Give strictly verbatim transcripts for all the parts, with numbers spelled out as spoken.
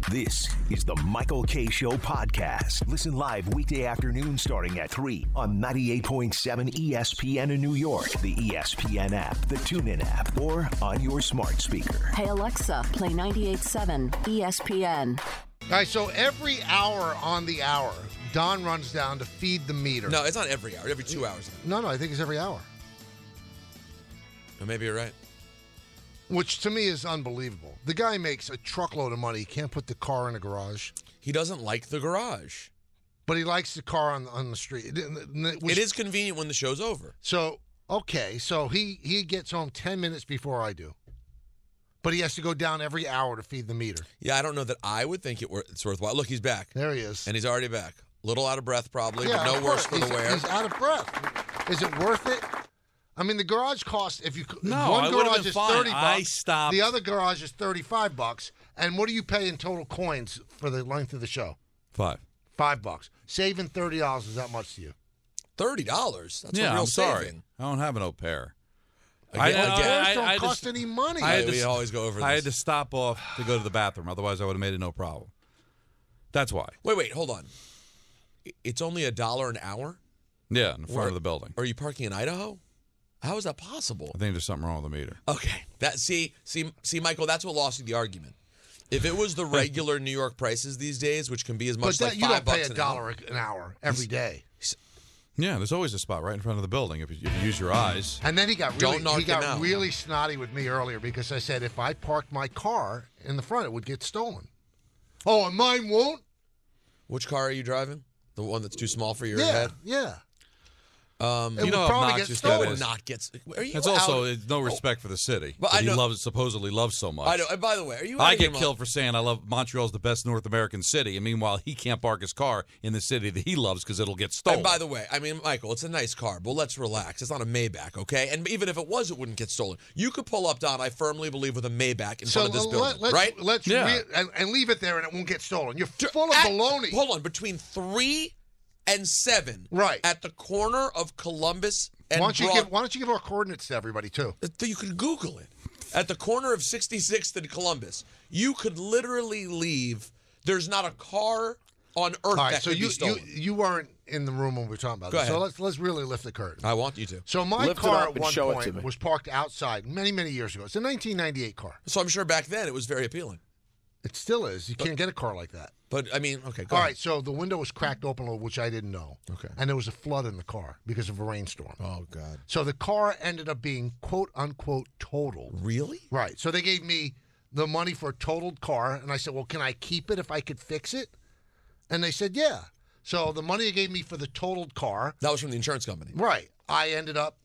This is the Michael Kay Show podcast. Listen live weekday afternoon starting at three on ninety-eight point seven E S P N in New York, the E S P N app, the TuneIn app, or on your smart speaker. Hey, Alexa, play ninety-eight point seven E S P N. All right, so every hour on the hour, Don runs down to feed the meter. No, it's not every hour. Every two hours. No, no, I think it's every hour. Well, maybe you're right. Which to me is unbelievable. The guy makes a truckload of money. He can't put the car in a garage. He doesn't like the garage. But he likes the car on, on the street. Which, it is convenient when the show's over. So, okay, so he, he gets home ten minutes before I do. But he has to go down every hour to feed the meter. Yeah, I don't know that I would think it wor- it's worthwhile. Look, he's back. There he is. And he's already back. Little out of breath probably, yeah, but no worse for he's, the wear. He's out of breath. Is it worth it? I mean, the garage costs, if you no, one I would've garage been is fine. thirty bucks. I stopped. The other garage is thirty-five bucks. And what do you pay in total coins for the length of the show? Five. Five bucks. Saving thirty dollars is that much to you? Thirty dollars? That's yeah, a real I'm sorry. saving. I don't have an au pair. Again, I, again, I, I- don't I cost just- any money. I had we to- always go over this. I had to stop off to go to the bathroom. Otherwise, I would have made it no problem. That's why. Wait, wait, hold on. It's only a dollar an hour? Yeah, in the front Where- of the building. Are you parking in Idaho? How is that possible? I think there's something wrong with the meter. Okay. That see, see, see, Michael, that's what lost you the argument. If it was the regular New York prices these days, which can be as much but as that, like you five don't pay bucks a an dollar hour. an hour every day. Yeah, there's always a spot right in front of the building if you, if you use your eyes. And then he got Don't really knock he got him out. really snotty with me earlier because I said if I parked my car in the front, it would get stolen. Oh, and mine won't? Which car are you driving? The one that's too small for your yeah, head? yeah. Um, It You know would how probably get obnoxious stolen. that would is. not get. Are you It's also out- it's no respect for the city But that I he know- loves, supposedly loves so much. I know. And by the way, are you? I out of your get mind? killed for saying I love Montreal's the best North American city, and meanwhile he can't park his car in the city that he loves because it'll get stolen. And by the way, I mean, Michael, it's a nice car, but let's relax. It's not a Maybach, okay? And even if it was, it wouldn't get stolen. You could pull up, Don, I firmly believe, with a Maybach in So front of this let, building, let's, right? let's Yeah. re- and, and leave it there, and it won't get stolen. You're full of At- baloney. Hold on, between three and seven, Right. at the corner of Columbus and Why don't you Broad- give Why don't you give our coordinates to everybody too? You could Google it. At the corner of sixty-sixth and Columbus, you could literally leave. There's not a car on earth All right, that so could you, be stolen. you you weren't in the room when we were talking about Go this. So ahead. let's let's really lift the curtain. I want you to. So my Lift it car up at and one show it to point me. was parked outside many many years ago. It's a nineteen ninety-eight car. So I'm sure back then it was very appealing. It still is. You can't get a car like that. But, I mean, okay, go All ahead. right, so the window was cracked open a little, which I didn't know. Okay. And there was a flood in the car because of a rainstorm. Oh, God. So the car ended up being quote unquote totaled. Really? Right. So they gave me the money for a totaled car, and I said, well, can I keep it if I could fix it? And they said, yeah. So the money they gave me for the totaled car, That was from the insurance company. right, I ended up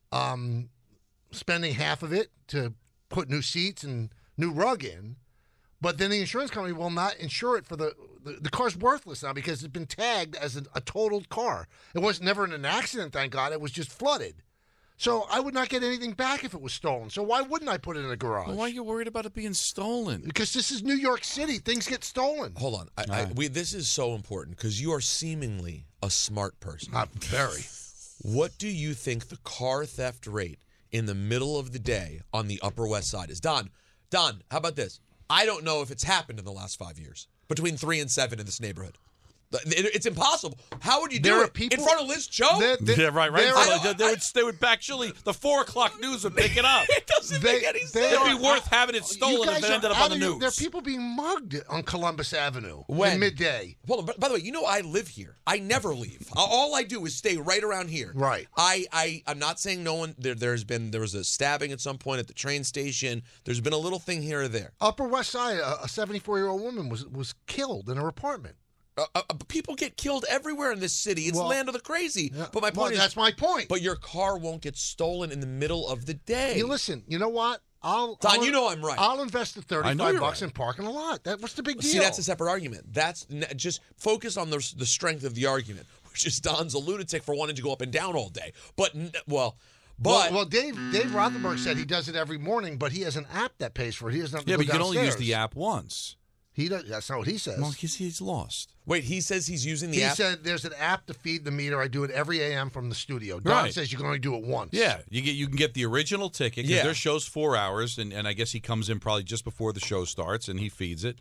um, spending half of it to put new seats and new rug in. But then the insurance company will not insure it for the, the, the car's worthless now because it's been tagged as a, a totaled car. It was never in an accident, thank God. It was just flooded. So I would not get anything back if it was stolen. So why wouldn't I put it in a garage? Well, why are you worried about it being stolen? Because this is New York City. Things get stolen. Hold on. I, I, we, this is so important because you are seemingly a smart person. Not very. What do you think the car theft rate in the middle of the day on the Upper West Side is? Don, Don, how about this? I don't know if it's happened in the last five years. Between three and seven in this neighborhood. It- It's impossible. How would you do There are it? people- in front of Liz Cho? There- there- Yeah, right, right. there So are- they, they would, they would actually, the four o'clock news would pick it up. It doesn't They- make any they sense. It'd are- be worth having it You stolen if guys it are ended up out on the of your- news. There are people being mugged on Columbus Avenue When? in midday. Hold on. By, by the way, you know I live here. I never leave. All I do is stay right around here. Right. I, I, I'm not saying no one. There, there's been there was a stabbing at some point at the train station. There's been a little thing here or there. Upper West Side, a a seventy-four-year-old woman was was killed in her apartment. Uh, uh, people get killed everywhere in this city. It's Well, land of the crazy. Yeah. But my Well, point is, that's my point. but your car won't get stolen in the middle of the day. You listen, you know what? I'll Don, I'll- you know I'm right. I'll invest the I thirty-five know you're bucks right. in parking a lot. That what's the big deal? See, that's a separate argument. That's n- just focus on the the strength of the argument, which is Don's a lunatic for wanting to go up and down all day. But n- well, but well, well, Dave Dave Rothenberg said he does it every morning, but he has an app that pays for it. He doesn't have to Yeah, go but you can only use downstairs. the app once. He does. That's not what he says. Well, he's, he's lost. wait, he says he's using the he app. said there's an app to feed the meter. I do it every A M from the studio. Don Right. says you can only do it once. Yeah, you get you can get the original ticket because Yeah. their show's four hours, and, and I guess he comes in probably just before the show starts and he feeds it.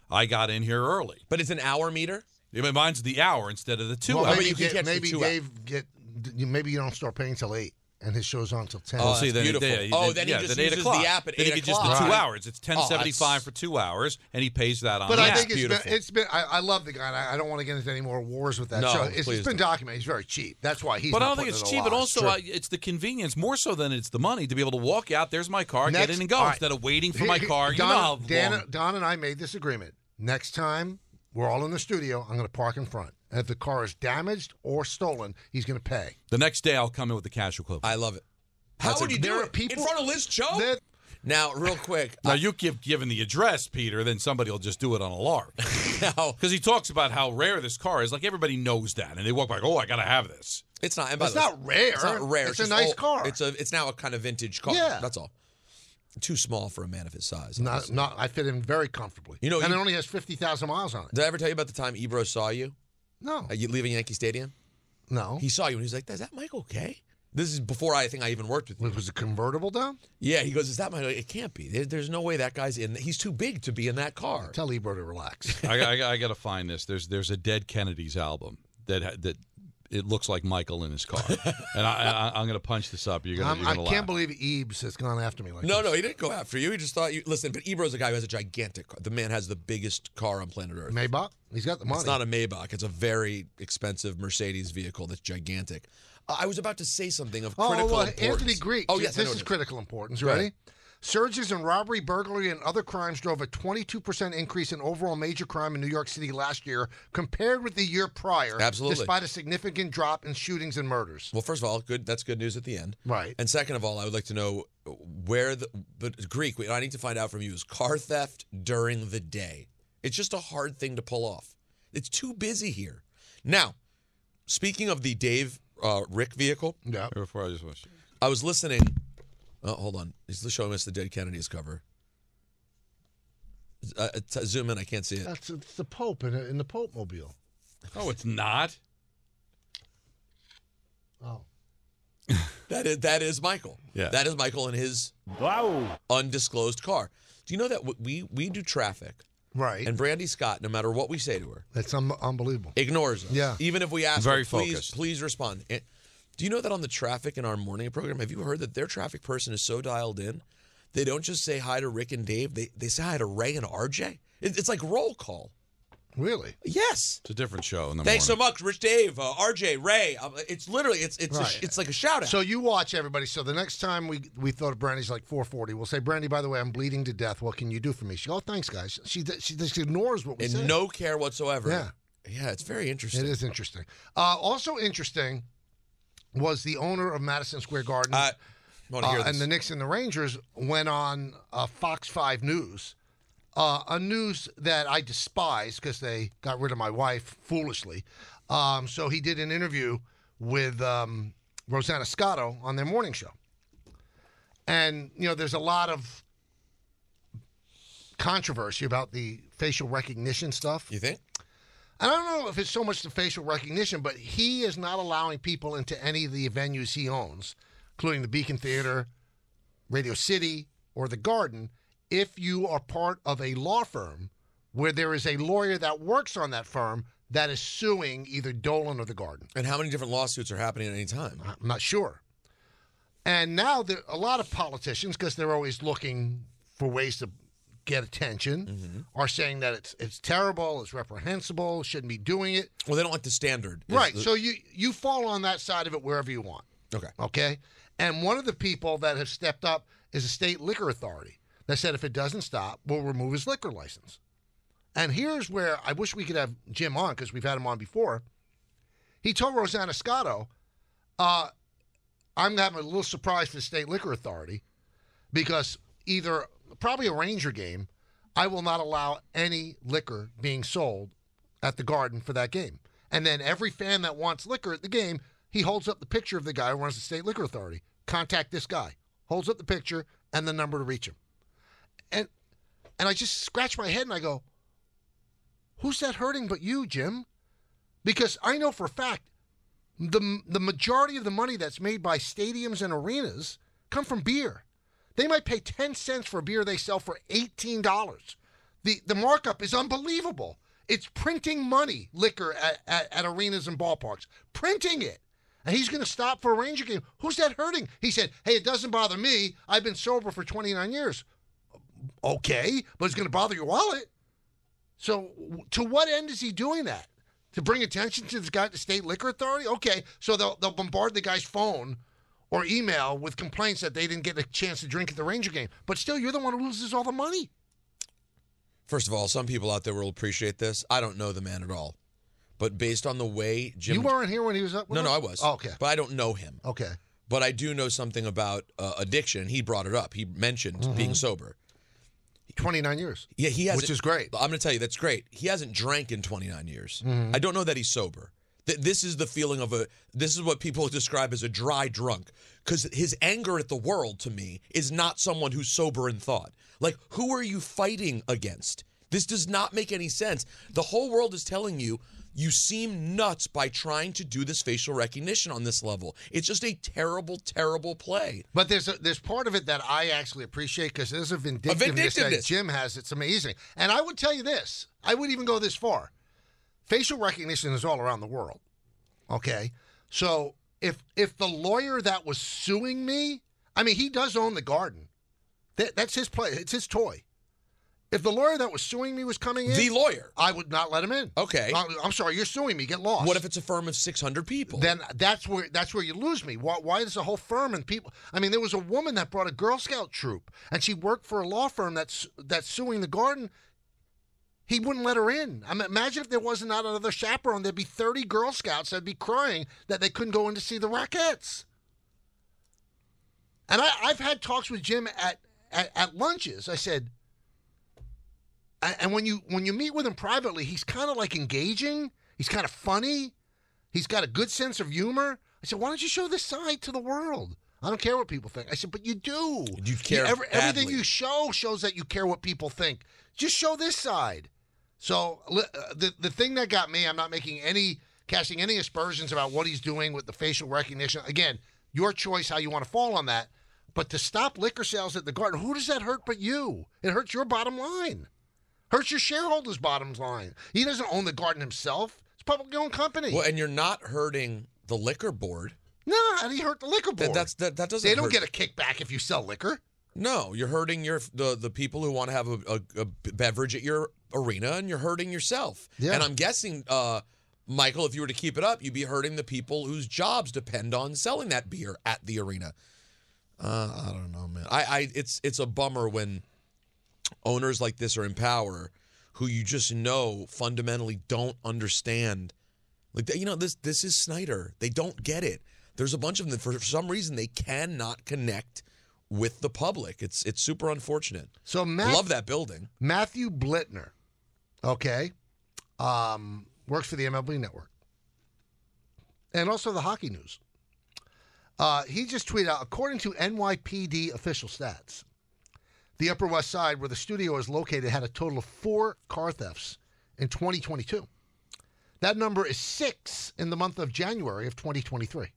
I got in here early. But it's an hour meter? I mean, mine's the hour instead of the two Well, hours. maybe you can get- catch the maybe two Dave get. Maybe you don't start paying till eight, and his show's on till ten. Oh, See, that's then, beautiful. yeah, Oh, then he yeah, just then eight uses o'clock. the app at then eight he just the o'clock. two Right. hours. It's ten Oh, seventy five that's- for two hours, and he pays that on. But the I app. think it's been, beautiful. it's been. I, I love the guy. And I, I don't want to get into any more wars with that No, show. It's, please it's been don't. documented. He's very cheap. That's why he's. But I not don't think putting it's it cheap. a But lot. also, Sure. I, it's the convenience more so than it's the money to be able to walk out. There's my car, Next- get in and go all right. instead of waiting for He- my he- car. You Don, know how Dan, long. Don and I made this agreement. Next time we're all in the studio, I'm going to park in front. And if the car is damaged or stolen, he's going to pay. The next day, I'll come in with the cash equivalent. I love it. How That's would a- you do there are it? people- In front of Liz Cho? That- Now, real quick. Now, you give given the address, Peter, then somebody will just do it on a lark. Now, Because he talks about how rare this car is. Like, everybody knows that. And they walk by, oh, I got to have this. it's not. And by It's the way, not rare. It's not rare. It's a just nice old- car. It's a. It's now a kind of vintage car. Yeah. That's all. Too small for a man of his size. Not, honestly. not. I fit in very comfortably. You know, and you- it only has fifty thousand miles on it. Did I ever tell you about the time Ebro saw you? No, Uh, you leaving Yankee Stadium? no. He saw you and he was like, "Is that Michael Kay?" This is before I think I even worked with you. Was, was a convertible down? Yeah, he goes, "Is that Michael? It can't be. There, there's no way that guy's in. He's too big to be in that car." Tell Ebro to relax. I, I, I got to find this. There's there's a Dead Kennedys album that that it looks like Michael in his car, and I, I, I'm going to punch this up. You're going I'm- to I laugh. can't believe Ebs has gone after me like No, this. no, he didn't go after you. He just thought you. Listen, but Ebro's a guy who has a gigantic car. The man has the biggest car on planet Earth. Maybach? He's got the money. It's not a Maybach. It's a very expensive Mercedes vehicle that's gigantic. Uh, I was about to say something of Oh, critical well, importance. Anthony Greek. Oh, yes, I know This what is it critical importance. Go Ready? ahead. Surges in robbery, burglary, and other crimes drove a twenty-two percent increase in overall major crime in New York City last year compared with the year prior. Absolutely. Despite a significant drop in shootings and murders. Well, first of all, good. That's good news at the end. Right. And second of all, I would like to know where the but Greek. What I need to find out from you is car theft during the day. It's just a hard thing to pull off. It's too busy here. Now, speaking of the Dave uh, Rick vehicle, Yeah. Before I just watch. I was listening. Oh, hold on. He's showing us the Dead Kennedys cover. Uh, t- zoom in. I can't see it. That's it's the Pope in, in the Pope mobile. Oh, it's not. Oh. That is that is Michael. Yeah. That is Michael in his undisclosed car. Do you know that w- we we do traffic Right. and Brandy Scott, no matter what we say to her, That's un- unbelievable. ignores us. Yeah. Even if we ask Very her, please, focused. please respond. And do you know that on the traffic in our morning program, have you heard that their traffic person is so dialed in, they don't just say hi to Rick and Dave, they they say hi to Ray and R J? It, it's like roll call. Really? Yes. It's a different show in the Thanks so morning. much, Rich Dave, uh, R J, Ray. Um, it's literally, it's it's a Right. sh- it's like a shout out. So you watch everybody. So the next time we we thought of Brandy's like four forty, we'll say, Brandy, by the way, I'm bleeding to death. What can you do for me? She goes, oh, thanks, guys. She she just ignores what we say. and no care whatsoever. Yeah. Yeah, it's very interesting. It is interesting. Uh, also interesting was the owner of Madison Square Garden I want to hear uh, this. and the Knicks and the Rangers went on uh, Fox five News, uh, a news that I despise because they got rid of my wife foolishly. Um, so he did an interview with um, Rosanna Scotto on their morning show. And, you know, there's a lot of controversy about the facial recognition stuff. you think? And I don't know if it's so much the facial recognition, but he is not allowing people into any of the venues he owns, including the Beacon Theater, Radio City, or the Garden, if you are part of a law firm where there is a lawyer that works on that firm that is suing either Dolan or the Garden. And how many different lawsuits are happening at any time? I'm not sure. And now there, a lot of politicians, because they're always looking for ways to get attention, Mm-hmm. are saying that it's it's terrible, it's reprehensible, shouldn't be doing it. Well, they don't like the standard. is Right. the- So you you fall on that side of it wherever you want. okay. Okay. And one of the people that have stepped up is a state liquor authority that said if it doesn't stop, we'll remove his liquor license. And here's where I wish we could have Jim on because we've had him on before. He told Rosanna Scotto, uh, I'm having a little surprise for the state liquor authority because either probably a Ranger game, I will not allow any liquor being sold at the Garden for that game. And then every fan that wants liquor at the game, he holds up the picture of the guy who runs the state liquor authority. Contact this guy. Holds up the picture and the number to reach him. And and I just scratch my head and I go, who's that hurting but you, Jim? Because I know for a fact the the majority of the money that's made by stadiums and arenas come from beer. They might pay ten cents for a beer they sell for eighteen dollars. The the markup is unbelievable. It's printing money, liquor at, at, at arenas and ballparks. Printing it. And he's going to stop for a Ranger game. Who's that hurting? He said, hey, it doesn't bother me. I've been sober for twenty-nine years. Okay, but it's going to bother your wallet. So to what end is he doing that? To bring attention to this guy at the state liquor authority? Okay, so they'll, they'll bombard the guy's phone or email with complaints that they didn't get a chance to drink at the Ranger game. But still, you're the one who loses all the money. First of all, some people out there will appreciate this. I don't know the man at all. But based on the way Jim... You weren't here when he was up with No, us? no, I was. Oh, okay. But I don't know him. Okay. But I do know something about uh, addiction. He brought it up. He mentioned Mm-hmm. being sober. twenty-nine years. Yeah, he hasn't, Which is great. I'm going to tell you, that's great. He hasn't drank in twenty-nine years. Mm-hmm. I don't know that he's sober. Th- This is the feeling of a, this is what people describe as a dry drunk. Because his anger at the world, to me, is not someone who's sober in thought. Like, who are you fighting against? This does not make any sense. The whole world is telling you, you seem nuts by trying to do this facial recognition on this level. It's just a terrible, terrible play. But there's a, there's part of it that I actually appreciate because there's a vindictiveness, A vindictiveness. that Jim has. It's amazing. And I would tell you this. I would even go this far. Facial recognition is all around the world. Okay? So if if the lawyer that was suing me, I mean, he does own the Garden. That, that's his play. It's his toy. If the lawyer that was suing me was coming in, The lawyer. I would not let him in. Okay. I- I'm sorry, you're suing me. Get lost. What if it's a firm of six hundred people? Then that's where that's where you lose me. Why, why is a whole firm and people? I mean, there was a woman that brought a Girl Scout troop, and she worked for a law firm that's that's suing the Garden. He wouldn't let her in. I mean, imagine if there wasn't not another chaperone. There'd be thirty Girl Scouts that'd be crying that they couldn't go in to see the Rockettes. And I, I've had talks with Jim at, at, at lunches. I said, and when you when you meet with him privately, he's kind of like engaging. He's kind of funny. He's got a good sense of humor. I said, why don't you show this side to the world? I don't care what people think. I said, but you do. You care every, Everything badly. you show shows that you care what people think. Just show this side. So uh, the the thing that got me, I'm not making any, casting any aspersions about what he's doing with the facial recognition. Again, your choice how you want to fall on that. But to stop liquor sales at the Garden, who does that hurt but you? It hurts your bottom line. Hurts your shareholders' bottom line. He doesn't own the Garden himself. It's a publicly owned company. Well, and you're not hurting the liquor board. No, and he hurt the liquor board. That, that's that, that doesn't. they don't hurt. get a kickback if you sell liquor. No, you're hurting your the the people who want to have a, a, a beverage at your arena, and you're hurting yourself. Yeah. And I'm guessing, uh, Michael, if you were to keep it up, you'd be hurting the people whose jobs depend on selling that beer at the arena. Uh, I don't know, man. I, I it's it's a bummer when owners like this are in power, who you just know fundamentally don't understand. Like, you know, this this is Snyder. They don't get it. There's a bunch of them that for some reason they cannot connect with the public. It's it's super unfortunate. So Matt, Love that building. Matthew Blittner, okay, um, works for the M L B Network and also the Hockey News. Uh, he just tweeted out, according to N Y P D official stats, the Upper West Side, where the studio is located, had a total of four car thefts in twenty twenty-two. That number is six in the month of January of twenty twenty-three.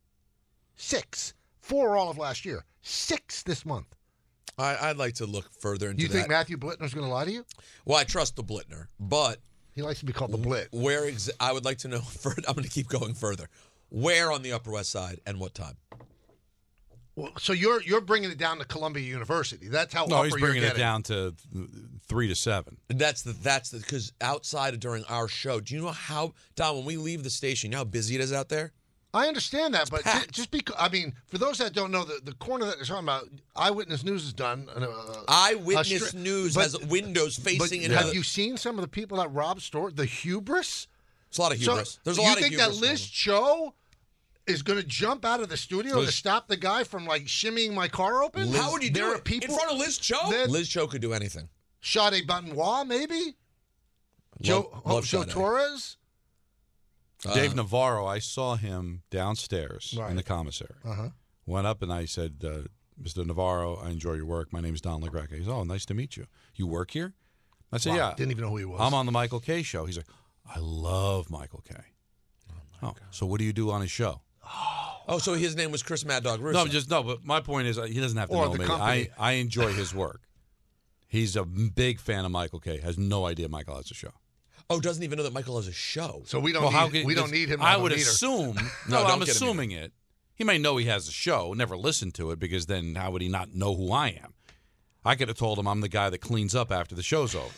Six. Four all of last year. Six this month. I, I'd like to look further into You that. think Matthew Blittner's going to lie to you? Well, I trust the Blittner, but He likes to be called the Blit. where exa- I would like to know. Further, I'm going to keep going further. Where on the Upper West Side and what time? Well, so you're you're bringing it down to Columbia University. That's how No, upper he's you're bringing it getting. down to th- three to seven. That's the that's the because outside of during our show, do you know how Don when we leave the station, you know how busy it is out there? I understand that, but ju- packed. just because I mean, for those that don't know, the, the corner that they're talking about, Eyewitness News has done. Uh, Eyewitness a stri- News but- has windows But facing. and have has a- you seen some of the people that robbed store? The hubris. There's a lot of hubris. So, There's a you lot of think hubris. that Liz Cho is going to jump out of the studio Liz- to stop the guy from like shimmying my car open? How would you do there it are people in front of Liz Cho? Then- Liz Cho could do anything. Sade Benoit, maybe. Joe, Love- oh, love Joe Sade. Torres. Uh, Dave Navarro, I saw him downstairs Right. in the commissary. Uh-huh. Went up and I said, uh, Mister Navarro, I enjoy your work. My name is Don LaGreca. He said, oh, nice to meet you. You work here? I said, Wow, yeah. didn't even know who he was. I'm on the Michael Kay show. He's like, I love Michael Kay. Oh, so what do you do on his show? Oh, so his name was Chris Mad Dog Russo. No, just no. But my point is, uh, he doesn't have to Or know the me. company. I, I enjoy his work. He's a big fan of Michael Kay. Has no idea Michael has a show. Oh, doesn't even know that Michael has a show. So we don't Well, how need can- we don't this- need him. To I have a would meter. assume. No, no, don't I'm get him assuming it. He may know he has a show, never listen to it, because then how would he not know who I am? I could have told him I'm the guy that cleans up after the show's over.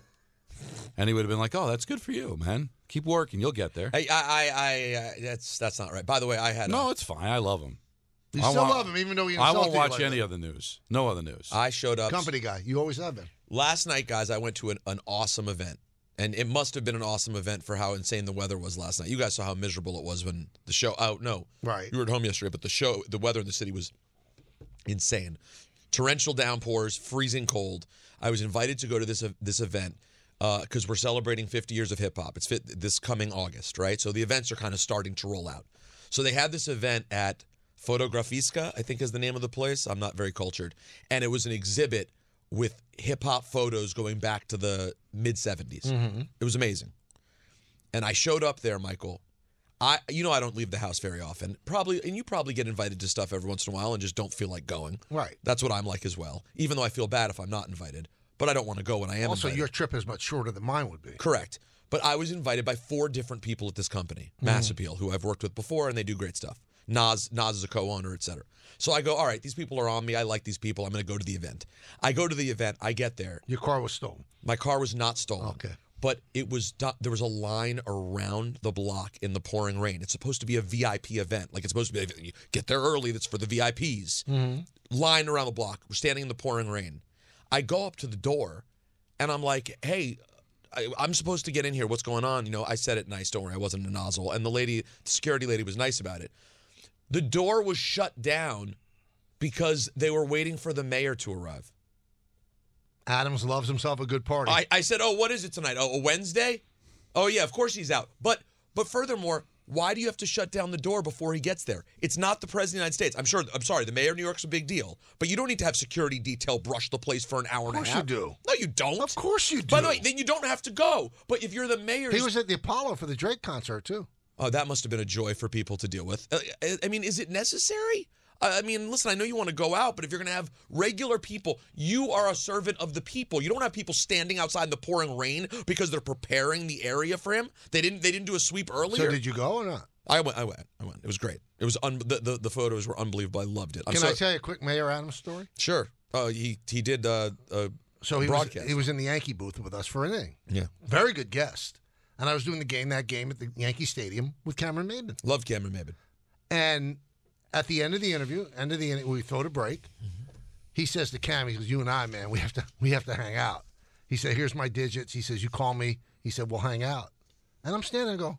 And he would have been like, "Oh, that's good for you, man. Keep working, you'll get there." Hey, I, I, I, uh, that's that's not right. By the way, I had No, a, it's fine. I love him. You I still want- love him, even though he I insulted won't you watch like any that. other news. No other news. I showed up Company guy. You always have been. last night, guys. I went to an, an awesome event, and it must have been an awesome event for how insane the weather was last night. You guys saw how miserable it was when the show. Oh no, Right. You were at home yesterday, but the show, the weather in the city was insane. Torrential downpours, freezing cold. I was invited to go to this this event because uh, we're celebrating fifty years of hip hop. It's fit, this coming August, right? So the events are kind of starting to roll out. So they had this event at Fotografiska, I think is the name of the place. I'm not very cultured. And it was an exhibit with hip hop photos going back to the mid seventies. Mm-hmm. It was amazing. And I showed up there, Michael. I, you know, I don't leave the house very often. Probably, and you probably get invited to stuff every once in a while and just don't feel like going. Right. That's what I'm like as well. Even though I feel bad if I'm not invited, but I don't want to go when I am Also, invited. your trip is much shorter than mine would be. Correct. But I was invited by four different people at this company, Mass Appeal, who I've worked with before, and they do great stuff. Nas, Nas is a co-owner, et cetera. So I go, all right, these people are on me. I like these people. I'm going to go to the event. I go to the event. I get there. Your car was stolen. My car was not stolen. Okay. But it was do- there was a line around the block in the pouring rain. It's supposed to be a V I P event. Like it's supposed to be, you get there early, that's for the V I Ps. Mm-hmm. Line around the block. We're standing in the pouring rain. I go up to the door, and I'm like, hey, I, I'm supposed to get in here. What's going on? You know, I said it nice. Don't worry, I wasn't a nozzle. And the lady, the security lady was nice about it. The door was shut down because they were waiting for the mayor to arrive. Adams loves himself a good party. I, I said, oh, what is it tonight? Oh, a Wednesday? Oh, yeah, of course he's out. But but furthermore, why do you have to shut down the door before he gets there? It's not the President of the United States. I'm sure, I'm sorry, the mayor of New York's a big deal. But you don't need to have security detail brush the place for an hour and a half. Of course you do. No, you don't. Of course you do. By the way, then you don't have to go. But if you're the mayor... He was at the Apollo for the Drake concert, too. Oh, that must have been a joy for people to deal with. Uh, I mean, is it necessary? I mean, listen, I know you want to go out, but if you're going to have regular people, you are a servant of the people. You don't have people standing outside in the pouring rain because they're preparing the area for him. They didn't. They didn't do a sweep earlier. So did you go or not? I went. I went. I went. It was great. It was un- the, the the photos were unbelievable. I loved it. I'm Can so- I tell you a quick Mayor Adams story? Sure. Oh, he he did uh, uh So he broadcast. was, he was in the Yankee booth with us for an inning. Yeah. Very good guest. And I was doing the game, that game at the Yankee Stadium with Cameron Maben. Loved Cameron Maben. And at the end of the interview, end of the interview, we throw to break. Mm-hmm. He says to Cam, he goes, "You and I, man, we have to we have to hang out." He said, "Here's my digits." He says, "You call me." He said, "We'll hang out." And I'm standing there and go,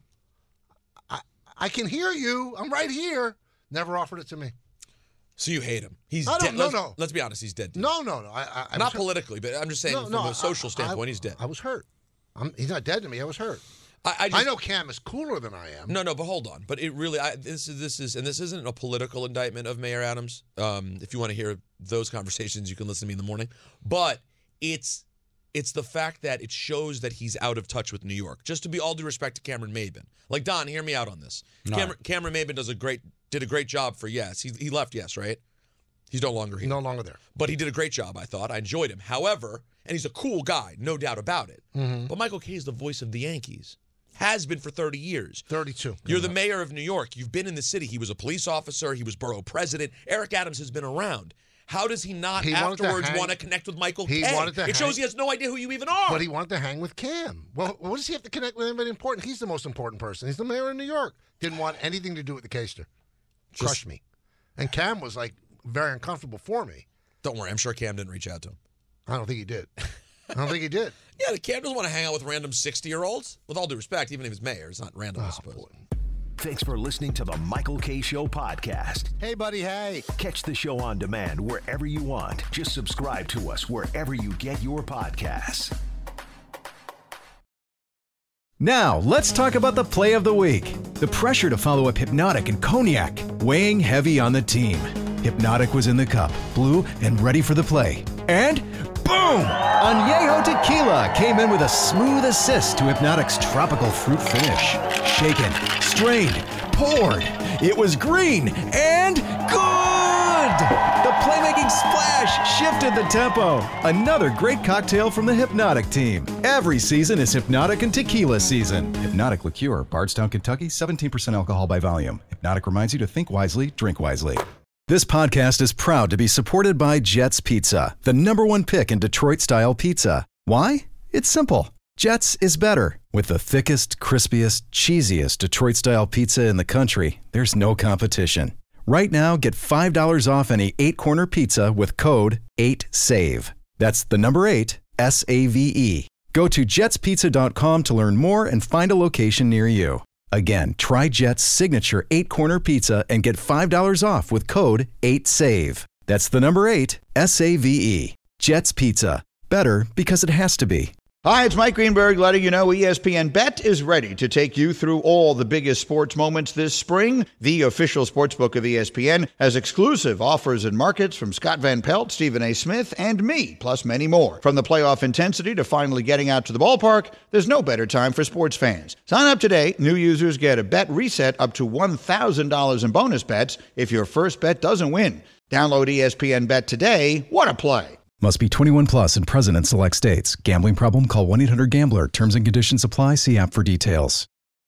I, I can hear you. I'm right here. Never offered it to me. So you hate him? He's I don't- dead. no, let's, no. let's be honest. He's dead. Dude. No, no, no. I, I, I Not was politically, but I'm just saying hurt. from no, no, a social I- standpoint, I, he's dead. I was hurt. I'm, he's not dead to me. I was hurt. I, I, just, I know Cam is cooler than I am. No, no, but hold on. But it really, I, this is this is, and this isn't a political indictment of Mayor Adams. Um, if you want to hear those conversations, you can listen to me in the morning. But it's it's the fact that it shows that he's out of touch with New York. Just to be all due respect to Cameron Maben. Like Don, hear me out on this. No. Cameron, Cameron Maben does a great did a great job for Yes. He he left Yes, right? He's no longer here. No longer there. But he did a great job, I thought. I enjoyed him. However, and he's a cool guy, no doubt about it. Mm-hmm. But Michael Kay is the voice of the Yankees. Has been for thirty years. thirty-two. You're the mayor of New York. You've been in the city. He was a police officer. He was borough president. Eric Adams has been around. How does he not He wanted to afterwards hang- want to connect with Michael he Kay? wanted to It shows hang- he has no idea who you even are. But he wanted to hang with Cam. Well, what does he have to connect with anybody important? He's the most important person. He's the mayor of New York. Didn't want anything to do with the Caster. Just- Crushed me. And Cam was like very uncomfortable for me. Don't worry. I'm sure Cam didn't reach out to him. I don't think he did. I don't think he did. Yeah, Cam doesn't want to hang out with random sixty-year-olds. With all due respect, even if he's mayor, it's not random, I Oh, suppose. boy. Thanks for listening to the Michael Kay Show podcast. Hey, buddy, hey. Catch the show on demand wherever you want. Just subscribe to us wherever you get your podcasts. Now, let's talk about the play of the week. The pressure to follow up Hypnotic and Cognac, weighing heavy on the team. Hypnotic was in the cup, blue, and ready for the play. And boom! Añejo Tequila came in with a smooth assist to Hypnotic's tropical fruit finish. Shaken, strained, poured. It was green and good! The playmaking splash shifted the tempo. Another great cocktail from the Hypnotic team. Every season is Hypnotic and Tequila season. Hypnotic Liqueur, Bardstown, Kentucky, seventeen percent alcohol by volume. Hypnotic reminds you to think wisely, drink wisely. This podcast is proud to be supported by Jets Pizza, the number one pick in Detroit-style pizza. Why? It's simple. Jets is better. With the thickest, crispiest, cheesiest Detroit-style pizza in the country, there's no competition. Right now, get five dollars off any eight-corner pizza with code eight save. That's the number eight, S A V E. Go to jets pizza dot com to learn more and find a location near you. Again, try Jet's signature eight-corner pizza and get five dollars off with code eight save. That's the number eight, S A V E. Jet's Pizza. Better because it has to be. Hi, it's Mike Greenberg letting you know E S P N Bet is ready to take you through all the biggest sports moments this spring. The official sportsbook of E S P N has exclusive offers and markets from Scott Van Pelt, Stephen A. Smith, and me, plus many more. From the playoff intensity to finally getting out to the ballpark, there's no better time for sports fans. Sign up today. New users get a bet reset up to one thousand dollars in bonus bets if your first bet doesn't win. Download E S P N Bet today. What a play. Must be twenty-one plus and present in select states. Gambling problem? Call one eight hundred gambler. Terms and conditions apply. See app for details.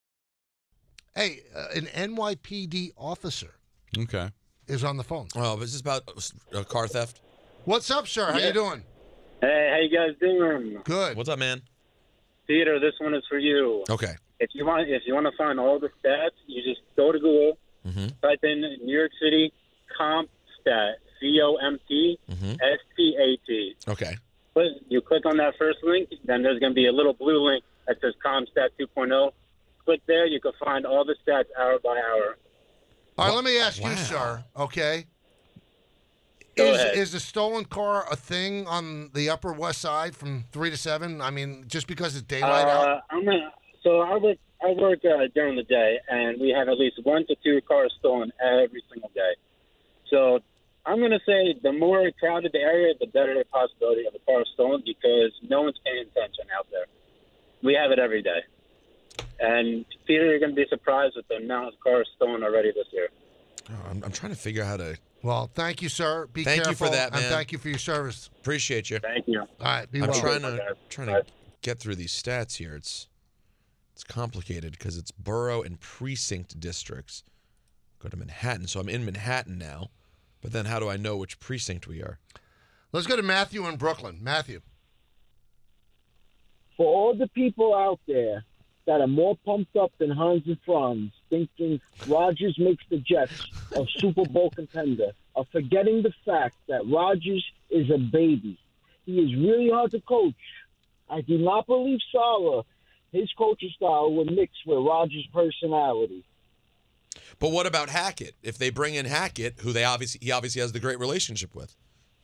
Hey, uh, an N Y P D officer Okay. is on the phone. Oh, is this about uh, car theft? What's up, sir? How Yeah. you doing? Hey, how you guys doing? Good. What's up, man? Peter, this one is for you. Okay. If you want, if you want to find all the stats, you just go to Google, Mm-hmm. type in New York City CompStat, C O M T S T A T. Okay. But you click on that first link, then there's going to be a little blue link that says CompStat two point oh. Click there, you can find all the stats hour by hour. All right, let me ask Wow. you, sir, okay? Go Is, ahead. is the stolen car a thing on the Upper West Side from three to seven? I mean, just because it's daylight out? Uh, I'm gonna, so I work, I work uh, during the day, and we have at least one to two cars stolen every single day. So I'm going to say the more crowded the area, the better the possibility of a car stolen because no one's paying attention out there. We have it every day. And, Peter, you're going to be surprised with the amount of cars stolen already this year. Oh, I'm, I'm trying to figure out how to Well, thank you, sir. Be Thank you careful. for that, And man. thank you for your service. appreciate you. Thank you. All right, be I'm well. trying Okay. to trying to get through these stats here. It's it's complicated because it's borough and precinct districts. Go to Manhattan, so I'm in Manhattan now. But then, how do I know which precinct we are? Let's go to Matthew in Brooklyn. Matthew. For all the people out there that are more pumped up than Hans and Franz, thinking Rodgers makes the Jets a Super Bowl contender, are forgetting the fact that Rodgers is a baby. He is really hard to coach. I do not believe Saleh, his coaching style, will mix with Rodgers' personality. But what about Hackett? If they bring in Hackett, who they obviously he obviously has the great relationship with.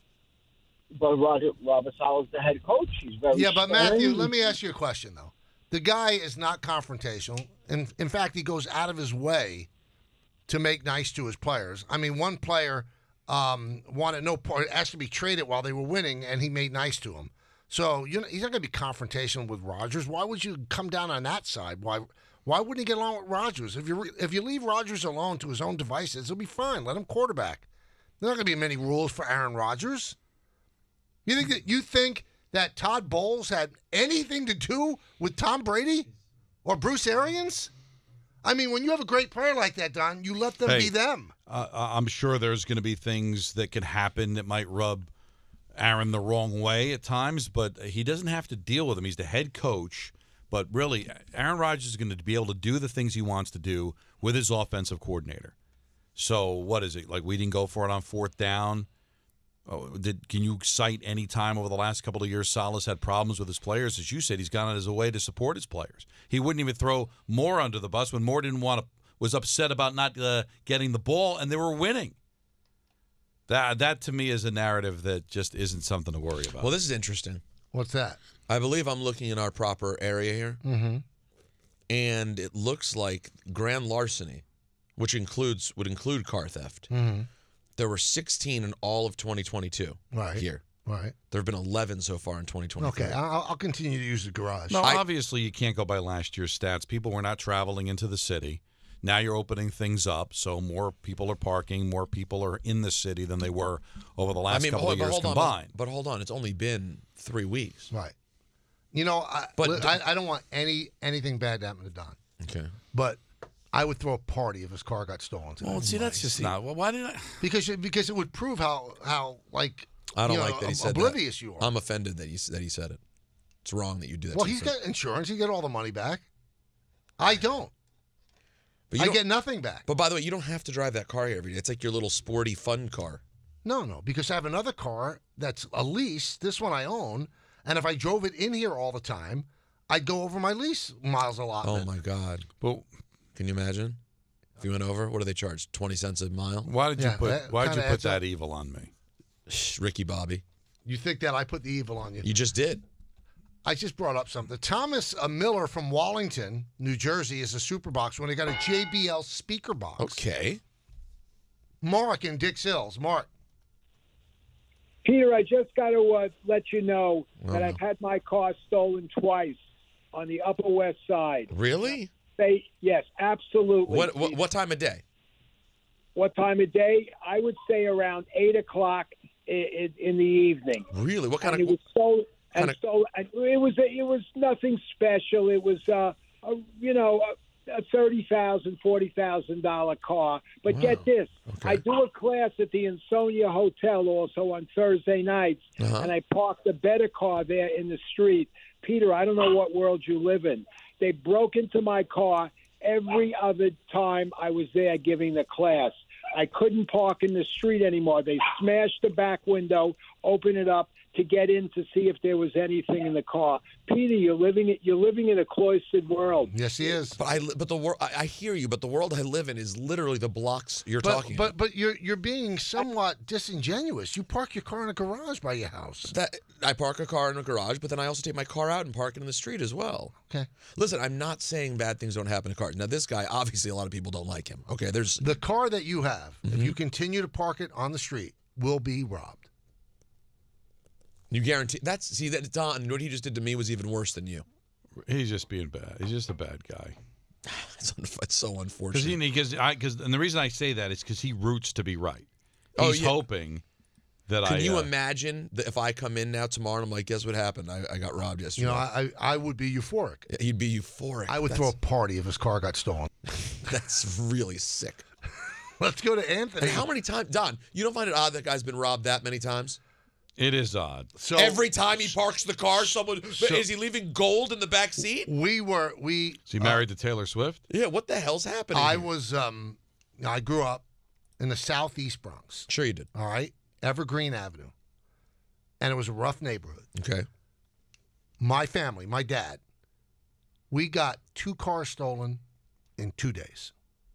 But Roger, Robert Saleh's the head coach. He's very Yeah, but Matthew, stern. let me ask you a question, though. The guy is not confrontational. And in fact, he goes out of his way to make nice to his players. I mean, one player um, wanted no part, asked to be traded while they were winning, and he made nice to him. So you know, he's not going to be confrontational with Rodgers. Why would you come down on that side? Why why wouldn't he get along with Rodgers? If you if you leave Rodgers alone to his own devices, he'll be fine. Let him quarterback. There's not going to be many rules for Aaron Rodgers. You think that you think that Todd Bowles had anything to do with Tom Brady or Bruce Arians? I mean, when you have a great player like that, Don, you let them Hey, be them. Uh, I'm sure there's going to be things that can happen that might rub Aaron the wrong way at times, but he doesn't have to deal with them. He's the head coach. But really, Aaron Rodgers is going to be able to do the things he wants to do with his offensive coordinator. So what is it? Like we didn't go for it on fourth down? Oh, did Can you cite any time over the last couple of years Saleh's had problems with his players? As you said, he's gone out of his way to support his players. He wouldn't even throw Moore under the bus when Moore didn't want to, was upset about not uh, getting the ball, and they were winning. That, that, to me, is a narrative that just isn't something to worry about. Well, this is interesting. What's that? I believe I'm looking in our proper area here, Mm-hmm. and it looks like grand larceny, which includes would include car theft. Mm-hmm. There were sixteen in all of twenty twenty-two Right. here. Right. There have been eleven so far in twenty twenty-three. Okay, I'll, I'll continue to use the garage. No, I- obviously you can't go by last year's stats. People were not traveling into the city. Now you're opening things up, so more people are parking, more people are in the city than they were over the last I mean, couple hold, of years hold on, combined. but, but hold on, it's only been three weeks. Right. You know, I, But- I, I don't want any anything bad to happen to Don. Okay. But I would throw a party if his car got stolen today. Well, see, that's just not. Well, why did I? because because it would prove how how like I don't you know, like that he said oblivious that. you are. I'm offended that he that he said it. It's wrong that you do that. well, to he's your friend. got insurance. He get all the money back. I don't. But you I don't- get nothing back. But by the way, you don't have to drive that car here every day. It's like your little sporty fun car. No, no, because I have another car that's a lease. This one I own, and if I drove it in here all the time, I'd go over my lease miles allotment. Oh my God! Well, Can you imagine if you went over? What do they charge? Twenty cents a mile? why did you Yeah, put? that Why did you kinda put adds up. that evil on me? Shh, Ricky Bobby, You think that I put the evil on you? you just did. I just brought up something. Thomas uh, Miller from Wallington, New Jersey, is a super box when he got a J B L speaker box. Okay. Mark in Dix Hills. Mark. Peter, I just got to uh, let you know Oh, that no. I've had my car stolen twice on the Upper West Side. Really? They, yes, absolutely. What, what what time of day? What time of day? I would say around eight o'clock in, in the evening. Really? What kind and of? it was stolen. And kinda- so and it was it was nothing special. It was uh, a, you know a, a thirty thousand, forty thousand dollar car. But Wow. get this, Okay. I do a class at the Insonia Hotel also on Thursday nights, Uh-huh. and I parked a better car there in the street. Peter, I don't know what world you live in. They broke into my car every other time I was there giving the class. I couldn't park in the street anymore. They smashed the back window, opened it up to get in to see if there was anything in the car. Peter, you're living you're living in a cloistered world. Yes, he is. But I li- but the world I, I hear you. But the world I live in is literally the blocks you're But talking. but but you're you're being somewhat disingenuous. You park your car in a garage by your house. That I park a car in a garage, but then I also take my car out and park it in the street as well. Okay. Listen, I'm not saying bad things don't happen to cars. Now, this guy, obviously, a lot of people don't like him. Okay, there's The car that you have, if Mm-hmm. you continue to park it on the street, will be robbed. you guarantee that's see that Don. What he just did to me was even worse than you. He's just being bad. He's just a bad guy. It's, un- it's so Because unfortunate. because I because and the reason I say that is because he roots to be right. Oh, He's yeah. hoping that Can I. you uh, imagine that if I come in now tomorrow and I'm like, guess what happened? I, I got robbed yesterday. You know, I I I would be euphoric. He'd be euphoric. I would that's, throw a party if his car got stolen. That's really sick. Let's go to Anthony. And how many times, Don? You don't find it odd that guy's been robbed that many times? It is odd. So Every time he parks the car, someone so- is he leaving gold in the back seat? we were we. Is he married to Taylor Swift? Yeah, what the hell's happening? I here? was um, I grew up in the southeast Bronx. Sure you did. All right, Evergreen Avenue, and it was a rough neighborhood. Okay. My family, my dad, we got two cars stolen in two days,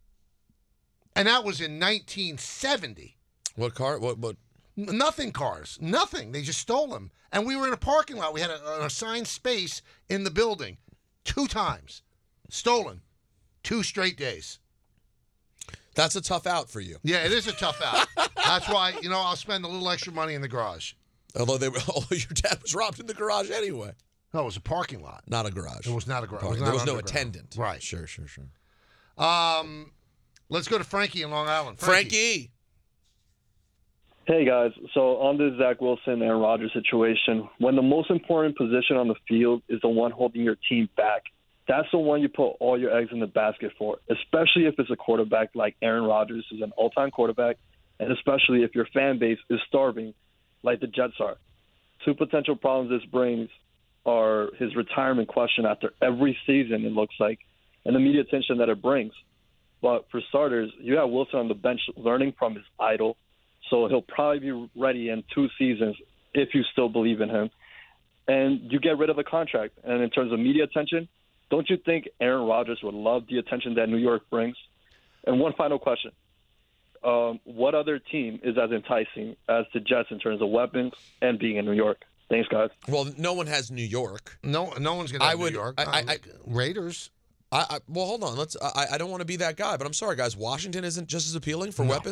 and that was in nineteen seventy. What car? What? What? N- Nothing cars, nothing. They just stole them, and we were in a parking lot. We had a, an assigned space in the building, two times, stolen, two straight days. That's a tough out for you. Yeah, it is a tough out. That's why, you know, I'll spend a little extra money in the garage. Although they were, although your dad was robbed in the garage anyway. No, it was a parking lot. Not a garage. It was not a garage. It Parking. was There not was no underground. attendant. Right. Sure, sure, sure. Um, let's go to Frankie in Long Island. Frankie. Hey guys, so on this Zach Wilson and Rodgers situation, when the most important position on the field is the one holding your team back, that's the one you put all your eggs in the basket for, especially if it's a quarterback like Aaron Rodgers, who's an all-time quarterback, and especially if your fan base is starving like the Jets are. Two potential problems this brings are his retirement question after every season, it looks like, and the media attention that it brings. But for starters, you have Wilson on the bench learning from his idol, so he'll probably be ready in two seasons if you still believe in him. And you get rid of the contract. And in terms of media attention, don't you think Aaron Rodgers would love the attention that New York brings? And one final question. Um, what other team is as enticing as the Jets in terms of weapons and being in New York? Thanks, guys. Well, no one has New York. No, no one's going to I have would- New York. I- I- Um, I- Raiders. I, I well, hold on. Let's. I, I don't want to be that guy, but I'm sorry, guys. Washington isn't just as appealing for No. weapons.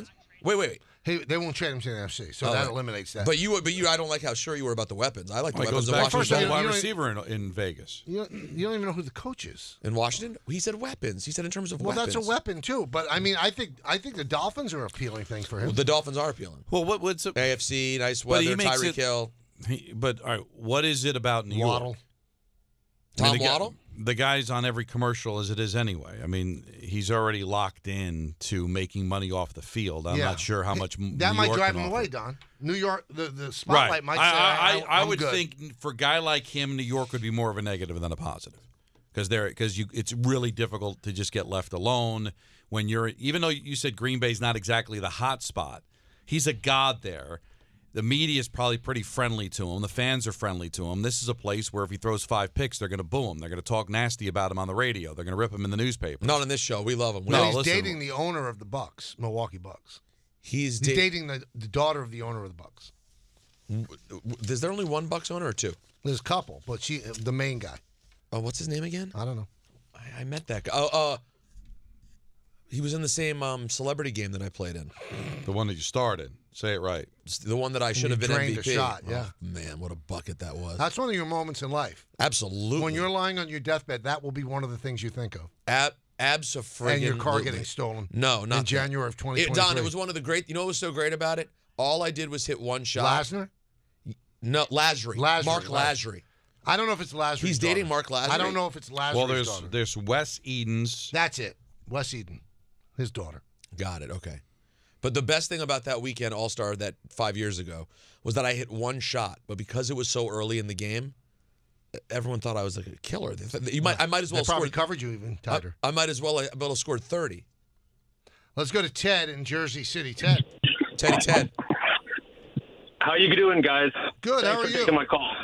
Wait, wait, wait. He, they won't trade him to the N F C, so Oh, that right. eliminates that. But you, but you, I don't like how sure you were about the weapons. I like the Well, he weapons goes in back Washington. first you wide don't- receiver in, in Vegas. you don't, you don't even know who the coach is. In Washington, he said weapons. He said in terms of Well, weapons. that's a weapon too. But I mean, I think I think the Dolphins are appealing things for him. Well, the Dolphins are appealing. Well, what what's it? A F C, nice But weather, he makes Tyreek it- Hill. He, but all right, what is it about New Waddle. York? Tom I mean, the guy- Waddle? The guy's on every commercial as it is anyway. I mean, he's already locked in to making money off the field. I'm Yeah. not sure how much m- that New might York drive can him offer. away, Don. New York, the, the spotlight Right. might I, say, I, I, I, I I'm would good. think for a guy like him, New York would be more of a negative than a positive, because there because you it's really difficult to just get left alone when you're. Even though you said Green Bay's not exactly the hot spot, he's a god there. The media is probably pretty friendly to him. The fans are friendly to him. This is a place where if he throws five picks, they're going to boo him. They're going to talk nasty about him on the radio. They're going to rip him in the newspaper. Not on this show. We love him. We No, love he's listen. dating the owner of the Bucks, Milwaukee Bucks. He's, He's da- dating the, the daughter of the owner of the Bucks. Is there only one Bucks owner or two? There's a couple, but she, the main guy. Oh, what's his name again? I don't know. I, I met that guy. Oh, uh, he was in the same um, celebrity game that I played in. The one that you started. Say it right. It's the one that I should you have been drained M V P. a shot, yeah. Oh, man, what a bucket that was. That's one of your moments in life. Absolutely. When you're lying on your deathbed, that will be one of the things you think of. Ab- abso-friggin- And your car getting stolen. No, not in that. January of twenty It, twenty-three. Don, it was one of the great. You know what was so great about it? All I did was hit one shot. Lasner? No, Lasry. Lasry, Mark Lasry. Lasry. I don't know if it's Lasry's He's dating daughter. Mark Lasry? I don't know if it's Lasry's Well, there's daughter. there's Wes Edens. That's it. Wes Eden, his daughter. Got it. Okay. But the best thing about that weekend All-Star that five years ago was that I hit one shot, but because it was so early in the game, everyone thought I was like a killer. They th- You might, I might as well They probably score. covered you even I, tighter. I might as well I might have scored thirty. Let's go to Ted in Jersey City. Ted. Teddy Ted. How you doing, guys? Good. Thanks How are for you? taking my call.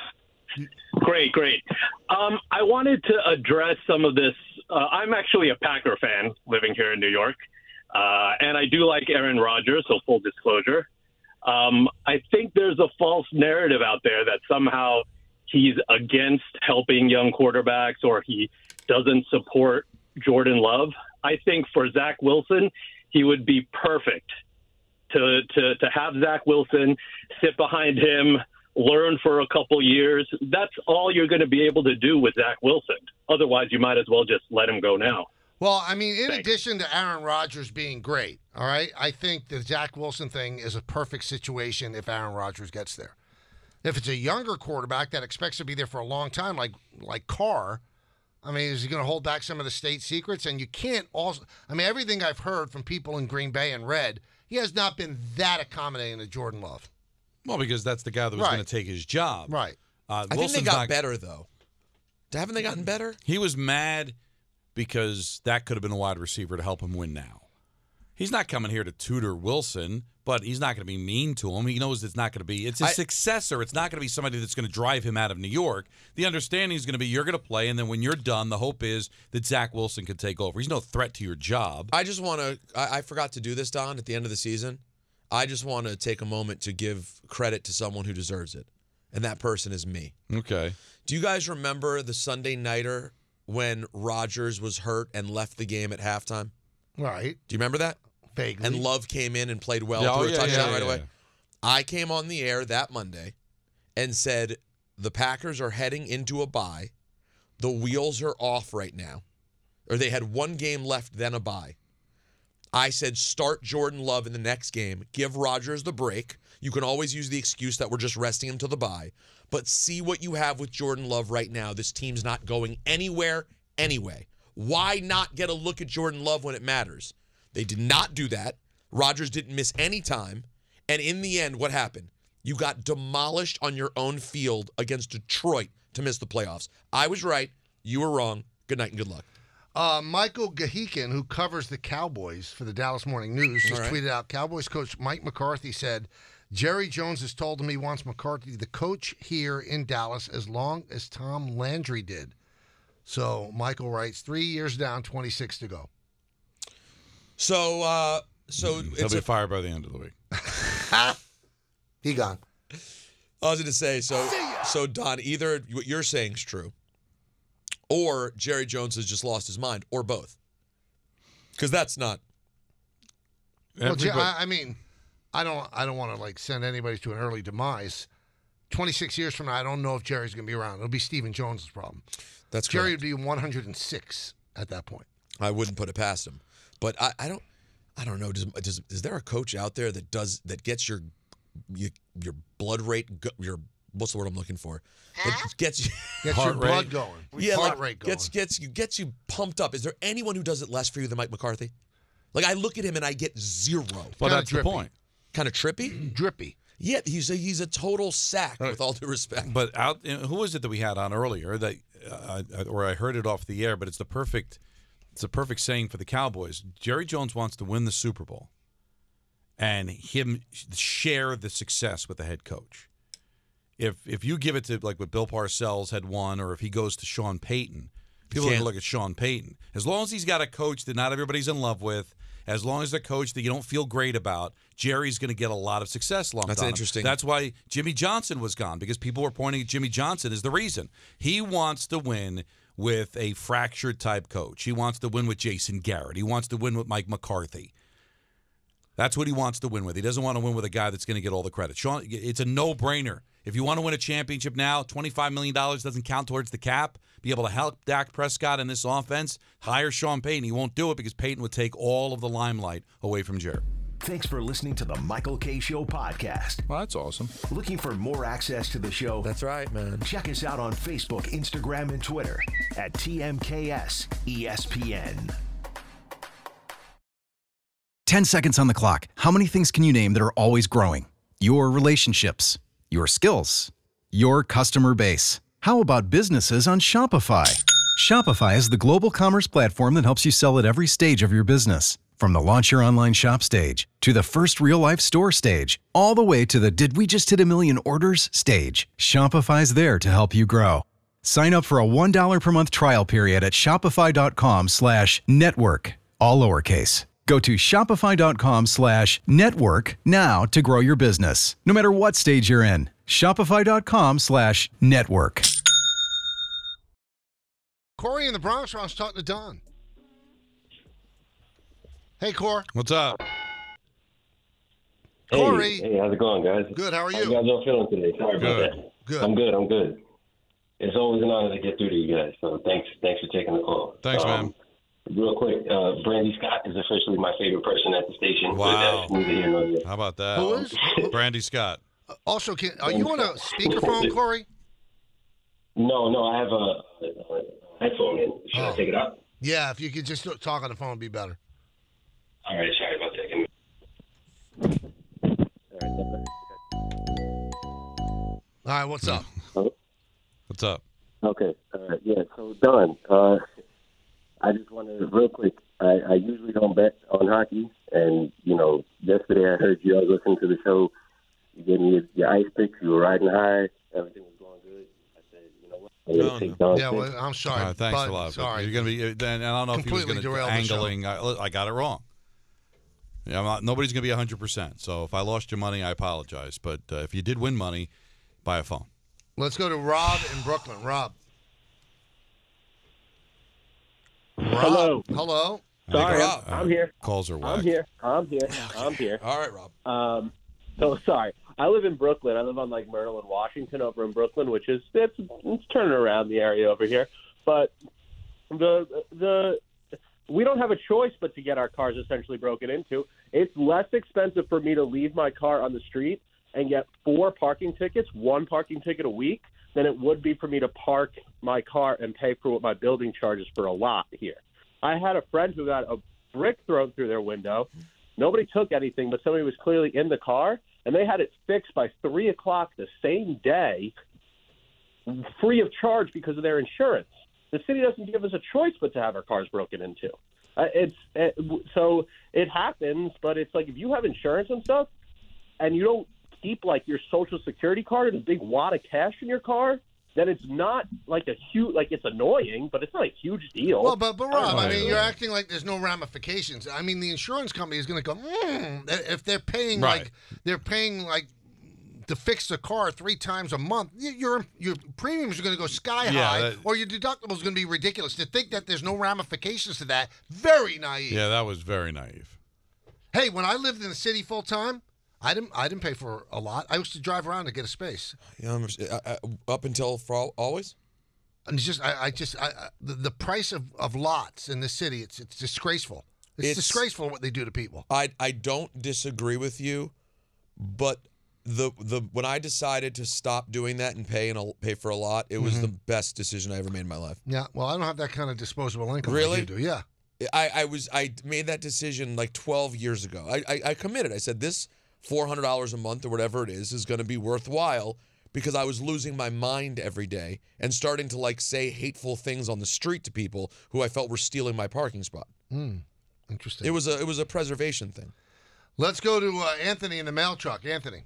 Great, great. Um, I wanted to address some of this. Uh, I'm actually a Packer fan living here in New York, uh, and I do like Aaron Rodgers, so full disclosure. Um, I think there's a false narrative out there that somehow he's against helping young quarterbacks or he doesn't support Jordan Love. I think for Zach Wilson, he would be perfect to to to have Zach Wilson sit behind him, learn for a couple years. That's all you're going to be able to do with Zach Wilson. Otherwise, you might as well just let him go now. Well, I mean, in addition to Aaron Rodgers being great, all right, I think the Zach Wilson thing is a perfect situation if Aaron Rodgers gets there. If it's a younger quarterback that expects to be there for a long time, like like Carr, I mean, is he going to hold back some of the state secrets? And you can't also, I mean, everything I've heard from people in Green Bay and read, he has not been that accommodating to Jordan Love. Well, because that's the guy that was Right. going to take his job. Right. Uh, I Wilson's think they got not- better though. Haven't they gotten better? He was mad because that could have been a wide receiver to help him win now. He's not coming here to tutor Wilson, but he's not going to be mean to him. He knows it's not going to be. It's his I- successor. It's not going to be somebody that's going to drive him out of New York. The understanding is going to be you're going to play, and then when you're done, the hope is that Zach Wilson can take over. He's no threat to your job. I just want to. I, I forgot to do this, Don, at the end of the season. I just want to take a moment to give credit to someone who deserves it, and that person is me. Okay. Do you guys remember the Sunday nighter when Rodgers was hurt and left the game at halftime? Right. Do you remember that? Vaguely. And Love came in and played well, Yeah, oh, threw a yeah, touchdown yeah, right yeah, away. yeah. I came on the air that Monday and said the Packers are heading into a bye. The wheels are off right now. Or they had one game left, then a bye. I said start Jordan Love in the next game. Give Rodgers the break. You can always use the excuse that we're just resting him to the bye. But see what you have with Jordan Love right now. This team's not going anywhere anyway. Why not get a look at Jordan Love when it matters? They did not do that. Rodgers didn't miss any time. And in the end, what happened? You got demolished on your own field against Detroit to miss the playoffs. I was right. You were wrong. Good night and good luck. Uh, Michael Gahikin, who covers the Cowboys for the Dallas Morning News, just All right. tweeted out, Cowboys coach Mike McCarthy said, Jerry Jones has told him he wants McCarthy the coach here in Dallas as long as Tom Landry did. So Michael writes, three years down, twenty-six to go. So, uh, so He'll it's be a, fired by the end of the week. He gone. I was going to say, so, so Don, either what you're saying is true, or Jerry Jones has just lost his mind, or both. Because that's not Well, Jer- Everybody- I, I mean, I don't, I don't want to like send anybody to an early demise. twenty-six years from now, I don't know if Jerry's going to be around. It'll be Stephen Jones' problem. That's Jerry correct. would be one hundred six at that point. I wouldn't put it past him, but I, I don't, I don't know. Does, does is there a coach out there that does that gets your your, your blood rate, go- your what's the word I'm looking for? That gets you Gets your blood going. Yeah, Heart like, rate going. gets gets you gets you pumped up. Is there anyone who does it less for you than Mike McCarthy? Like I look at him and I get zero. Well, Kinda that's the drippy. point. Kind of trippy. Drippy. Yeah, he's a he's a total sack. With all due respect. But out, you know, who was it that we had on earlier that, uh, I- or I heard it off the air? But it's the perfect, it's a perfect saying for the Cowboys. Jerry Jones wants to win the Super Bowl, and him share the success with the head coach. If if you give it to like what Bill Parcells had won, or if he goes to Sean Payton, people are going to look at Sean Payton. As long as he's got a coach that not everybody's in love with, as long as the coach that you don't feel great about, Jerry's going to get a lot of success lumped That's on him. interesting. That's why Jimmy Johnson was gone, because people were pointing at Jimmy Johnson as the reason. He wants to win with a fractured type coach. He wants to win with Jason Garrett. He wants to win with Mike McCarthy. That's what he wants to win with. He doesn't want to win with a guy that's going to get all the credit. Sean, it's a no-brainer. If you want to win a championship now, twenty-five million dollars doesn't count towards the cap. Be able to help Dak Prescott in this offense, hire Sean Payton. He won't do it because Payton would take all of the limelight away from Jerry. Thanks for listening to the Michael K. Show podcast. Well, that's awesome. Looking for more access to the show? That's right, man. Check us out on Facebook, Instagram, and Twitter at T M K S E S P N. ten seconds on the clock. How many things can you name that are always growing? Your relationships, your skills, your customer base. How about businesses on Shopify? Shopify is the global commerce platform that helps you sell at every stage of your business. From the launch your online shop stage, to the first real-life store stage, all the way to the did we just hit a million orders stage. Shopify's there to help you grow. Sign up for a one dollar per month trial period at shopify.com slash network, all lowercase. Go to shopify.com slash network now to grow your business, no matter what stage you're in. Shopify.com slash network. Corey in the Bronx wants to talk to Don. Hey, Corey. What's up? Hey, Corey. hey, how's it going, guys? Good, how are How you? you guys all feeling today? Sorry Good. about that. Good. I'm good. I'm good. It's always an honor to get through to you guys. So thanks, thanks for taking the call. Thanks, Um, man. Real quick, uh, Brandy Scott is officially my favorite person at the station. Wow. But that's neither here nor there. How about that? Who is? Brandy Scott. Also, can, are you on a speakerphone, Corey? No, no, I have a, a, a headphone in. Should Oh. I take it out? Yeah, if you could just talk on the phone, it'd be better. All right, sorry about that. Give me- All right, All right, what's up? What's up? Okay. Uh, yeah. So Don, uh, I just wanted real quick. I, I usually don't bet on hockey, and you know, yesterday I heard you. I was listening to the show. You gave me your, your ice picks. You were riding high. Everything was going good. I said, you know what? I'm gonna No, take no. Don's Yeah, pick. well, I'm sorry. All right, thanks bud. a lot. but Sorry. You're gonna be. Then I don't know if he was Completely going to derailed the show. angling. I, I got it wrong. Yeah, I'm not, nobody's going to be one hundred percent. So if I lost your money, I apologize. But uh, if you did win money, buy a phone. Let's go to Rob in Brooklyn. Rob. Rob. Hello. Hello. Sorry, Hey, I'm, Rob. I'm here. Calls are whack. I'm here. I'm here. I'm here. All right, Rob. Um, so sorry. I live in Brooklyn. I live on like Myrtle and Washington over in Brooklyn, which is it's, it's turning around the area over here. But the the we don't have a choice but to get our cars essentially broken into. It's less expensive for me to leave my car on the street and get four parking tickets, one parking ticket a week, than it would be for me to park my car and pay for what my building charges for a lot here. I had a friend who got a brick thrown through their window. Nobody took anything, but somebody was clearly in the car, and they had it fixed by three o'clock the same day, free of charge because of their insurance. The city doesn't give us a choice but to have our cars broken into. Uh, it's it, so it happens, but it's like if you have insurance and stuff, and you don't keep like your social security card and a big wad of cash in your car, then it's not like a huge, like it's annoying, but it's not a huge deal. Well, but, but Rob, I Oh, mean, yeah. you're acting like there's no ramifications. I mean, the insurance company is going to go, mm, if they're paying Right. like, they're paying like to fix the car three times a month, y- your your premiums are going to go sky Yeah, high, that- or your deductible is going to be ridiculous. To think that there's no ramifications to that, very naive. Yeah, that was very naive. Hey, when I lived in the city full time, I didn't I didn't pay for a lot. I used to drive around to get a space. You know, uh, uh, up until for all, always. And it's just I, I just I, I, the, the price of, of lots in the city it's it's disgraceful. It's, it's disgraceful what they do to people. I I don't disagree with you, but the the when I decided to stop doing that and pay and a, pay for a lot, it was Mhm. the best decision I ever made in my life. Yeah, well, I don't have that kind of disposable income. Really? Like you do. Yeah. I, I was I made that decision like twelve years ago. I I, I committed. I said this four hundred dollars a month or whatever it is is going to be worthwhile because I was losing my mind every day and starting to like say hateful things on the street to people who I felt were stealing my parking spot. Hmm. Interesting. It was a it was a preservation thing. Let's go to uh, Anthony in the mail truck. Anthony.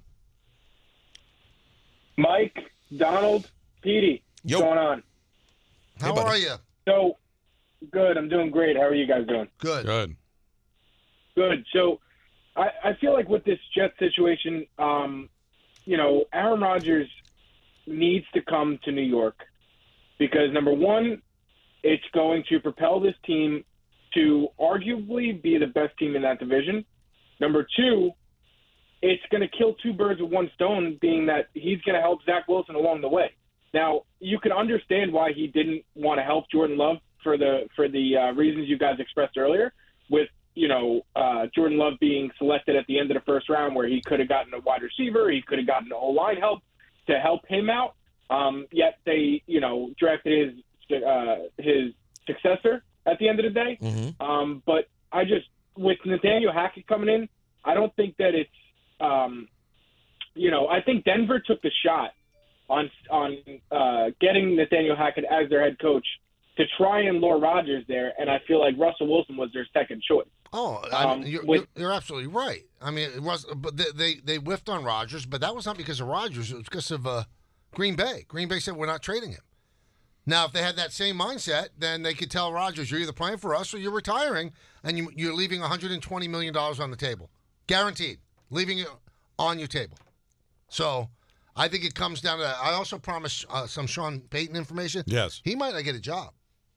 Mike, Donald, Petey, what's going on? How are you? So, good. I'm doing great. How are you guys doing? Good. Good. Good. So, I, I feel like with this Jets situation, um, you know, Aaron Rodgers needs to come to New York because, number one, it's going to propel this team to arguably be the best team in that division. Number two, it's going to kill two birds with one stone, being that he's going to help Zach Wilson along the way. Now, you can understand why he didn't want to help Jordan Love for the for the uh, reasons you guys expressed earlier, with you know uh, Jordan Love being selected at the end of the first round, where he could have gotten a wide receiver, he could have gotten O-line help to help him out. Um, yet they, you know, drafted his uh, his successor at the end of the day. Mm-hmm. Um, but I just, with Nathaniel Hackett coming in, I don't think that it's, um, you know, I think Denver took the shot on on uh, getting Nathaniel Hackett as their head coach to try and lure Rodgers there, and I feel like Russell Wilson was their second choice. Oh, I Um, mean, you're, with- you're, you're absolutely right. I mean, it was, but they, they they whiffed on Rodgers, but that was not because of Rodgers. It was because of uh, Green Bay. Green Bay said we're not trading him. Now, if they had that same mindset, then they could tell Rodgers, you're either playing for us or you're retiring, and you, you're leaving one hundred twenty million dollars on the table, guaranteed, leaving it on your table. So, I think it comes down to that. I also promised uh, some Sean Payton information. Yes. He might not get a job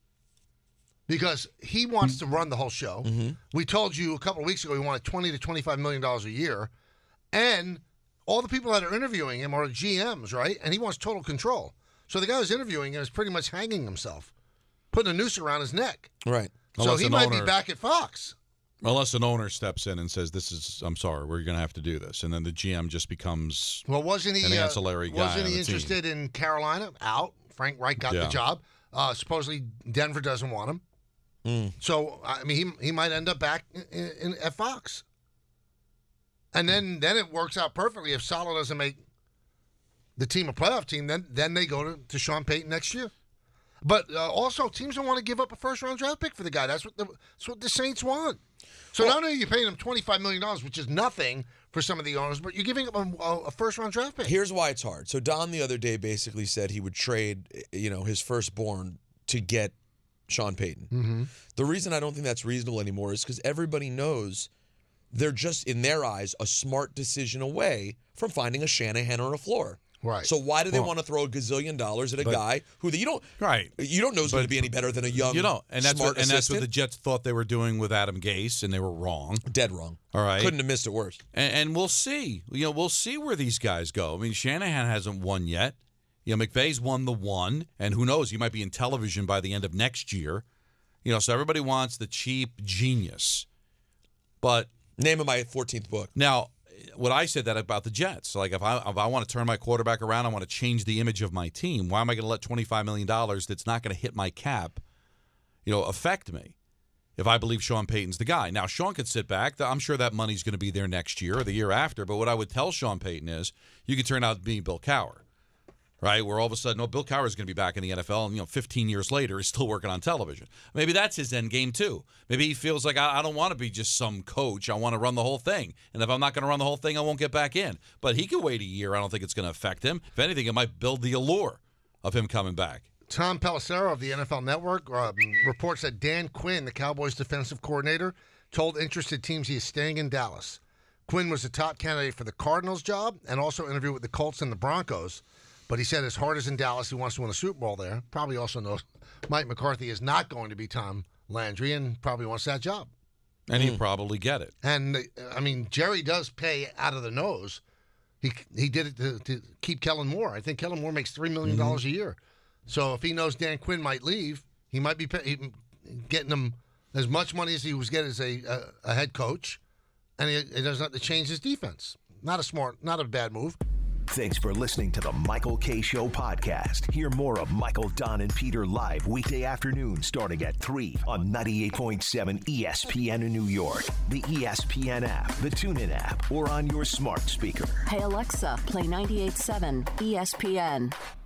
because he wants to run the whole show. Mm-hmm. We told you a couple of weeks ago he wanted twenty to twenty-five million dollars a year, and all the people that are interviewing him are G Ms, right? And he wants total control. So the guy who's interviewing him is pretty much hanging himself, putting a noose around his neck. Right. So Unless he an might be owner- back at Fox. Unless an owner steps in and says, "This is, I'm sorry, we're going to have to do this," and then the G M just becomes Well, wasn't he an uh, ancillary guy. Wasn't on he the team. interested in Carolina? Out. Frank Reich got Yeah. the job. Uh, supposedly Denver doesn't want him. Mm. So I mean, he he might end up back in, in, at Fox. And then then it works out perfectly if Saleh doesn't make the team a playoff team. Then then they go to, to Sean Payton next year. But uh, also, teams don't want to give up a first round draft pick for the guy. That's what the that's what the Saints want. So not only are you paying him twenty-five million dollars, which is nothing for some of the owners, but you're giving up a, a first round draft pick. Here's why it's hard. So Don the other day basically said he would trade, you know, his firstborn to get Sean Payton. Mm-hmm. The reason I don't think that's reasonable anymore is because everybody knows they're just, in their eyes, a smart decision away from finding a Shanahan or a Floor. Right. So why do they Well, want to throw a gazillion dollars at a but- guy who you don't Right. you don't know is going to be any better than a young You know, and that's smart what, and that's what assistant? the Jets thought they were doing with Adam Gase, and they were wrong. Dead wrong. All right, Couldn't have missed it worse. And, and we'll see. You know, we'll see where these guys go. I mean, Shanahan hasn't won yet. You know, McVay's won the one, and who knows? He might be in television by the end of next year. You know, so everybody wants the cheap genius. But name of my fourteenth book. Now, what I said that about the Jets, like if I if I want to turn my quarterback around, I want to change the image of my team. Why am I going to let twenty-five million dollars that's not going to hit my cap, you know, affect me? If I believe Sean Payton's the guy. Now, Sean could sit back. I'm sure that money's going to be there next year or the year after. But what I would tell Sean Payton is, you could turn out to be Bill Cowher, right? Where all of a sudden, oh, Bill Cowher is going to be back in the N F L, and you know, fifteen years later, he's still working on television. Maybe that's his end game too. Maybe he feels like I, I don't want to be just some coach. I want to run the whole thing. And if I'm not going to run the whole thing, I won't get back in. But he could wait a year. I don't think it's going to affect him. If anything, it might build the allure of him coming back. Tom Pelissero of the N F L Network um, reports that Dan Quinn, the Cowboys' defensive coordinator, told interested teams he is staying in Dallas. Quinn was the top candidate for the Cardinals job and also interviewed with the Colts and the Broncos. But he said his heart is in Dallas. He wants to win a Super Bowl there. Probably also knows Mike McCarthy is not going to be Tom Landry and probably wants that job. And he'd probably get it. And, uh, I mean, Jerry does pay out of the nose. He he did it to, to keep Kellen Moore. I think Kellen Moore makes three million dollars Mm-hmm. a year. So if he knows Dan Quinn might leave, he might be pay, he, getting him as much money as he was getting as a, a, a head coach. And he, he doesn't have to change his defense. Not a smart, not a bad move. Thanks for listening to the Michael K. Show podcast. Hear more of Michael, Don, and Peter live weekday afternoon starting at three on ninety-eight point seven E S P N in New York, the E S P N app, the TuneIn app, or on your smart speaker. Hey Alexa, play ninety-eight point seven E S P N.